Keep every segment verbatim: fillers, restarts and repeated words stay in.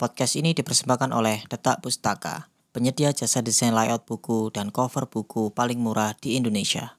Podcast ini dipersembahkan oleh Detak Pustaka, penyedia jasa desain layout buku dan cover buku paling murah di Indonesia.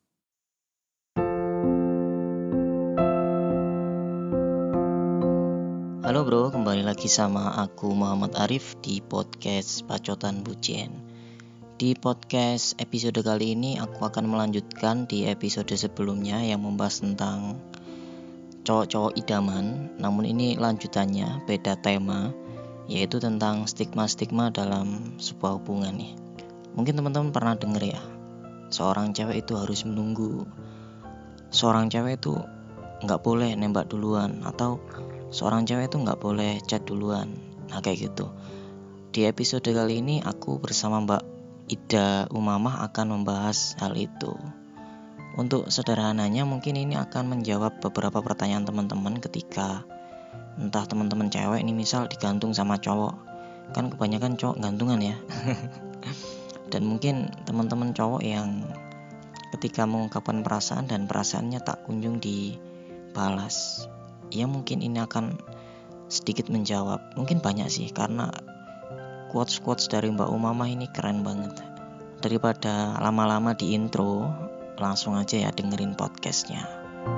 Halo bro, kembali lagi sama aku Muhammad Arif di podcast Pacotan Bucin. Di podcast episode kali ini aku akan melanjutkan di episode sebelumnya yang membahas tentang cowok-cowok idaman. Namun ini lanjutannya, beda tema, yaitu tentang stigma-stigma dalam sebuah hubungan nih. Mungkin teman-teman pernah denger ya, seorang cewek itu harus menunggu, seorang cewek itu gak boleh nembak duluan, atau seorang cewek itu gak boleh chat duluan. Nah kayak gitu. Di episode kali ini aku bersama Mbak Ida Umamah akan membahas hal itu. Untuk sederhananya mungkin ini akan menjawab beberapa pertanyaan teman-teman ketika entah teman-teman cewek ini misal digantung sama cowok. Kan kebanyakan cowok gantungan ya. Dan mungkin teman-teman cowok yang ketika mengungkapkan perasaan dan perasaannya tak kunjung dibalas. Ya mungkin ini akan sedikit menjawab. Mungkin banyak sih, karena quotes-quotes dari Mbak Umamah ini keren banget. Daripada lama-lama di intro, langsung aja ya dengerin podcastnya.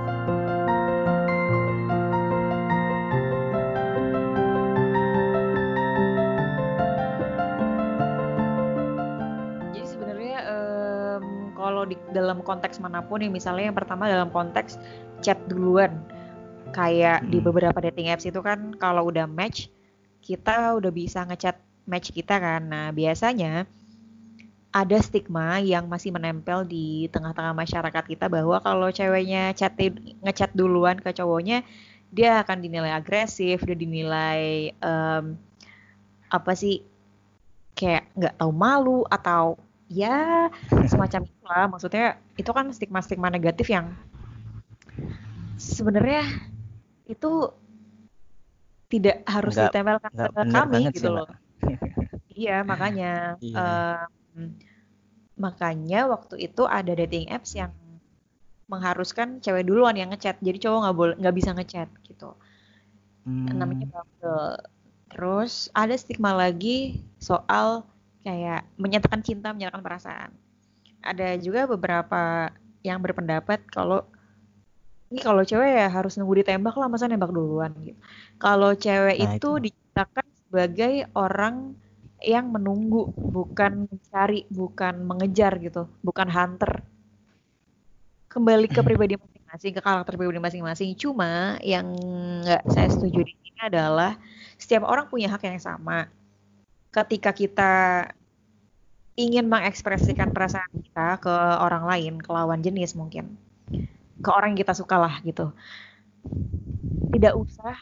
Jadi sebenarnya um, kalau di dalam konteks manapun nih, misalnya yang pertama dalam konteks chat duluan, kayak hmm. di beberapa dating apps itu kan kalau udah match, kita udah bisa ngechat match kita kan. Nah biasanya ada stigma yang masih menempel di tengah-tengah masyarakat kita bahwa kalau ceweknya chat ngechat duluan ke cowoknya, dia akan dinilai agresif, dia dinilai um, apa sih, kayak nggak tahu malu atau ya semacam itulah. Maksudnya itu kan stigma-stigma negatif yang sebenarnya itu tidak harus Nggak- ditempelkan nggak ke bener kami banget gitu sih, loh. Iya makanya. Iya. Um, Makanya waktu itu ada dating apps yang mengharuskan cewek duluan yang ngechat, jadi cowok nggak boleh, nggak bisa ngechat gitu. Hmm. Namanya Bumble. Terus ada stigma lagi soal kayak menyatakan cinta, menyatakan perasaan. Ada juga beberapa yang berpendapat kalau ini kalau cewek ya harus nunggu ditembak lah, masa nembak duluan gitu. Kalau cewek Nah, itu itu. diciptakan sebagai orang yang menunggu, bukan mencari, bukan mengejar gitu, bukan hunter. Kembali ke pribadi masing-masing, ke karakter pribadi masing-masing. Cuma yang nggak saya setuju di sini adalah setiap orang punya hak yang sama. Ketika kita ingin mengekspresikan perasaan kita ke orang lain, ke lawan jenis mungkin, ke orang yang kita suka lah gitu, tidak usah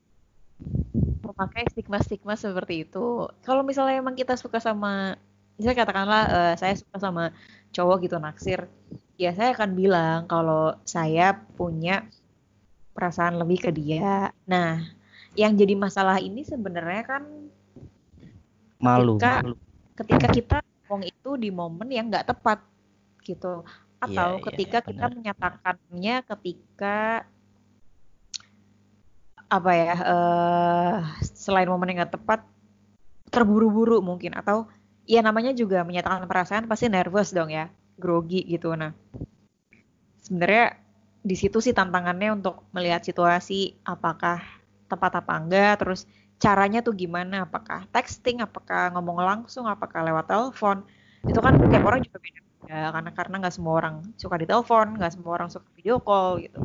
memakai stigma-stigma seperti itu. Kalau misalnya emang kita suka sama, misalnya katakanlah uh, saya suka sama cowok gitu, naksir, ya saya akan bilang kalau saya punya perasaan lebih ke dia. Nah, yang jadi masalah ini sebenarnya kan Malu, ketika malu. ketika kita ngomong itu di momen yang nggak tepat gitu, atau Iya, ketika iya, kita benar. menyatakannya ketika apa ya, uh, selain momen yang nggak tepat, terburu-buru mungkin, atau ya namanya juga menyatakan perasaan pasti nervous dong ya, grogi gitu. Nah sebenarnya di situ sih tantangannya untuk melihat situasi apakah tepat apa enggak, terus caranya tuh gimana, apakah texting, apakah ngomong langsung, apakah lewat telepon. Itu kan tiap orang juga beda ya, karena karena nggak semua orang suka di telepon, nggak semua orang suka video call gitu.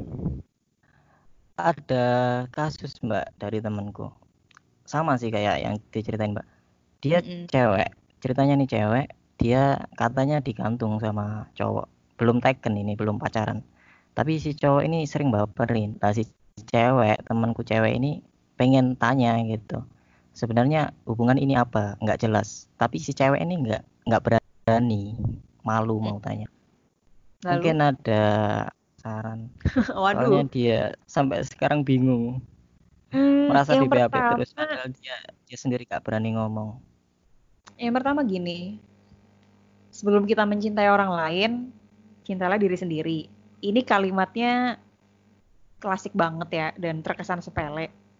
Ada kasus Mbak dari temanku, sama sih kayak yang diceritain Mbak. Dia Mm-mm. cewek, ceritanya nih cewek, dia katanya digantung sama cowok, belum taken ini, belum pacaran, tapi si cowok ini sering baperin. Nah si cewek, temanku cewek ini pengen tanya gitu, sebenarnya hubungan ini apa, nggak jelas, tapi si cewek ini nggak nggak berani, malu mau tanya. Lalu? Mungkin ada saran. Soalnya Waduh. dia sampai sekarang bingung, Hmm, merasa di yang B A B pertama, terus, padahal dia dia sendiri gak berani ngomong. yang pertama gini, sebelum kita mencintai orang lain, cintailah diri sendiri. Ini kalimatnya klasik banget ya dan terkesan sepele.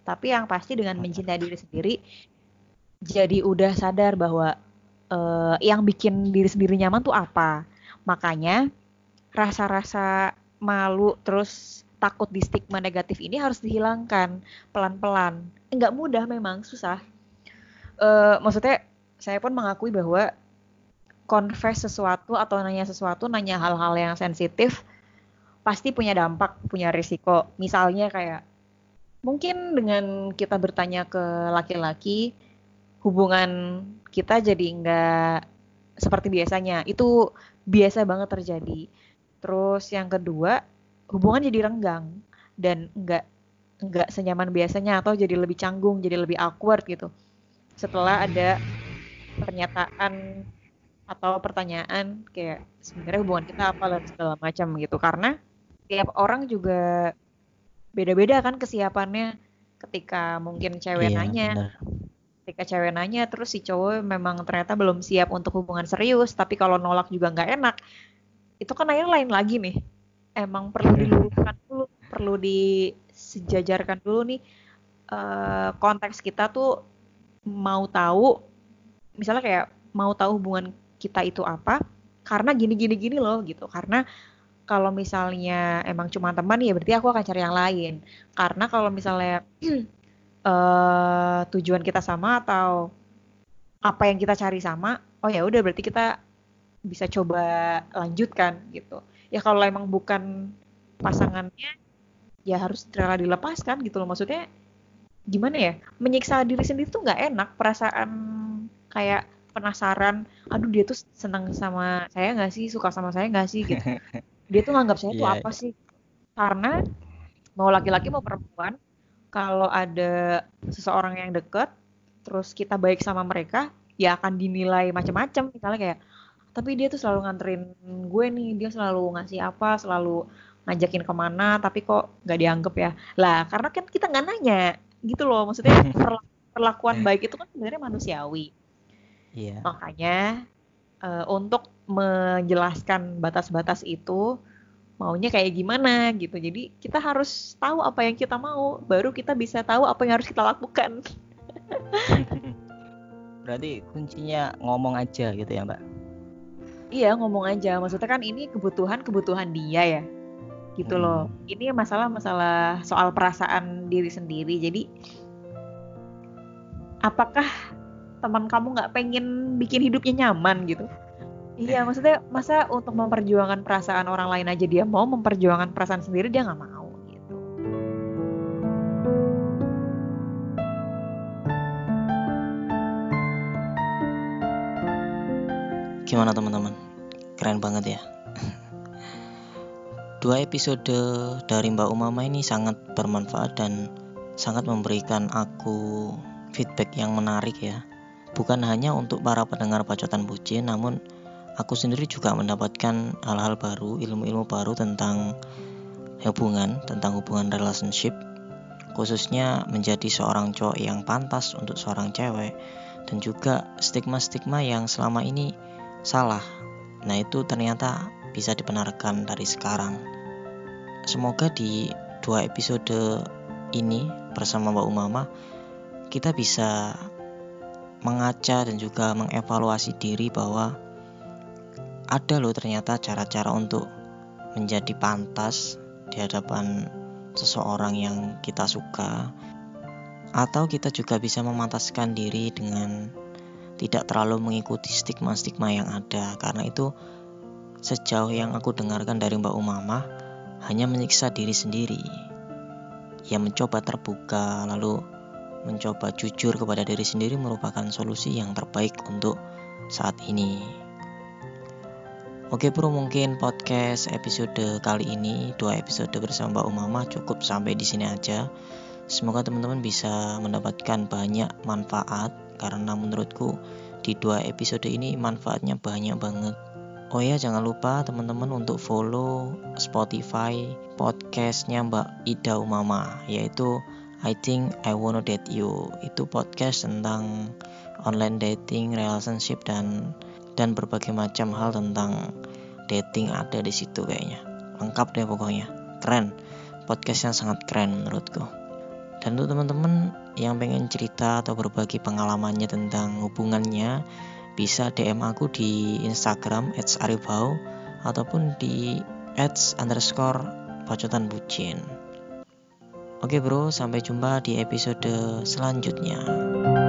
Tapi yang pasti dengan mencintai diri sendiri, jadi udah sadar bahwa uh, yang bikin diri sendiri nyaman tuh apa. Makanya rasa-rasa malu terus takut di stigma negatif ini harus dihilangkan pelan-pelan. Enggak mudah memang, susah. Uh, maksudnya saya pun mengakui bahwa confess sesuatu atau nanya sesuatu, nanya hal-hal yang sensitif pasti punya dampak, punya risiko. Misalnya kayak mungkin dengan kita bertanya ke laki-laki, hubungan kita jadi nggak seperti biasanya. Itu biasa banget terjadi. Terus yang kedua, hubungan jadi renggang dan nggak nggak senyaman biasanya atau jadi lebih canggung, jadi lebih awkward gitu. Setelah ada pernyataan atau pertanyaan kayak sebenarnya hubungan kita apa dan segala macam gitu. Karena tiap orang juga beda-beda kan kesiapannya. Ketika mungkin cewek Iya, nanya, benar. ketika cewek nanya terus si cowok memang ternyata belum siap untuk hubungan serius, tapi kalau nolak juga nggak enak, itu kan akhirnya lain lagi nih. Emang perlu diluruskan dulu, perlu disejajarkan dulu nih uh, konteks kita tuh mau tahu, misalnya kayak mau tahu hubungan kita itu apa, karena gini-gini gini loh gitu. Karena kalau misalnya emang cuma teman ya berarti aku akan cari yang lain. Karena kalau misalnya uh, tujuan kita sama atau apa yang kita cari sama, oh ya udah berarti kita bisa coba lanjutkan gitu. Ya kalau emang bukan pasangannya, ya harus rela dilepaskan gitu loh. Maksudnya gimana ya? Menyiksa diri sendiri tuh nggak enak. Perasaan kayak penasaran, aduh dia tuh senang sama saya nggak sih, suka sama saya nggak sih gitu. Dia tuh nganggap saya tuh Iya, apa sih? Karena mau laki-laki mau perempuan, kalau ada seseorang yang deket, terus kita baik sama mereka, ya akan dinilai macam-macam. Misalnya kayak, tapi dia tuh selalu nganterin gue nih, dia selalu ngasih apa, selalu ngajakin kemana, tapi kok nggak dianggap ya. Lah, karena kan kita nggak nanya, gitu loh. Maksudnya perla- perlakuan baik itu kan sebenarnya manusiawi. iya. Makanya uh, untuk menjelaskan batas-batas itu, maunya kayak gimana gitu. Jadi kita harus tahu apa yang kita mau, baru kita bisa tahu apa yang harus kita lakukan. Berarti kuncinya ngomong aja gitu ya, Mbak? Iya, ngomong aja. Maksudnya kan ini kebutuhan-kebutuhan dia ya. Gitu loh. Hmm. Ini masalah-masalah soal perasaan diri sendiri. Jadi apakah teman kamu nggak pengen bikin hidupnya nyaman gitu? Iya, maksudnya masa untuk memperjuangkan perasaan orang lain aja dia mau, memperjuangkan perasaan sendiri dia nggak mau gitu. Gimana teman-teman? Keren banget ya. Dua episode dari Mbak Umama ini sangat bermanfaat dan sangat memberikan aku feedback yang menarik ya. Bukan hanya untuk para pendengar Pacotan Bucin, namun aku sendiri juga mendapatkan hal-hal baru, ilmu-ilmu baru tentang hubungan, tentang hubungan relationship, khususnya menjadi seorang cowok yang pantas untuk seorang cewek, dan juga stigma-stigma yang selama ini salah. Nah itu ternyata bisa dibenarkan dari sekarang. Semoga di dua episode ini bersama Mbak Umama kita bisa mengaca dan juga mengevaluasi diri bahwa ada loh ternyata cara-cara untuk menjadi pantas di hadapan seseorang yang kita suka, atau kita juga bisa memantaskan diri dengan tidak terlalu mengikuti stigma-stigma yang ada. Karena itu sejauh yang aku dengarkan dari Mbak Umama hanya menyiksa diri sendiri. Ya mencoba terbuka lalu mencoba jujur kepada diri sendiri merupakan solusi yang terbaik untuk saat ini. Oke bro, mungkin podcast episode kali ini, dua episode bersama Mbak Umama cukup sampai di sini aja. Semoga teman-teman bisa mendapatkan banyak manfaat, karena menurutku di dua episode ini manfaatnya banyak banget. Oh ya, jangan lupa teman-teman untuk follow Spotify podcastnya Mbak Ida Umama, yaitu I Think I Wanna Date You. Itu podcast tentang online dating, relationship, dan dan berbagai macam hal tentang dating ada di situ kayaknya. Lengkap deh pokoknya. Keren. Podcast yang sangat keren menurutku. Dan untuk teman-teman yang pengen cerita atau berbagi pengalamannya tentang hubungannya, bisa D M aku di Instagram et arifhau ataupun di et underscore bacotan bucin. Oke bro, sampai jumpa di episode selanjutnya.